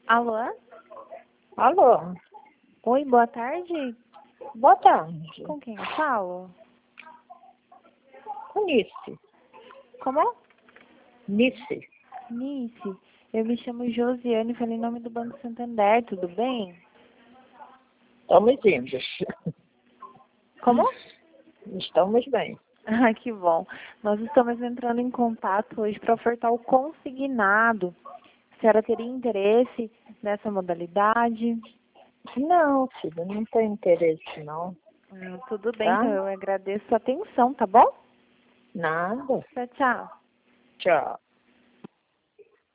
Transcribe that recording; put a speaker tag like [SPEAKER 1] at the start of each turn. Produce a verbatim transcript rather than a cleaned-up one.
[SPEAKER 1] Alô?
[SPEAKER 2] Alô?
[SPEAKER 1] Oi, boa tarde.
[SPEAKER 2] Boa tarde.
[SPEAKER 1] Com quem eu falo?
[SPEAKER 2] Com Nice.
[SPEAKER 1] Como?
[SPEAKER 2] Nice.
[SPEAKER 1] Nice. Eu me chamo Josiane, falei em nome do Banco Santander, tudo bem?
[SPEAKER 2] Estamos indo.
[SPEAKER 1] Como?
[SPEAKER 2] Estamos bem.
[SPEAKER 1] Ah, que bom. Nós estamos entrando em contato hoje para ofertar o consignado. A senhora teria interesse nessa modalidade?
[SPEAKER 2] Não, filho, não tem interesse, não.
[SPEAKER 1] Hum, tudo bem,
[SPEAKER 2] Tá?
[SPEAKER 1] então eu agradeço a atenção, tá bom?
[SPEAKER 2] Nada.
[SPEAKER 1] Tchau, tchau.
[SPEAKER 2] Tchau.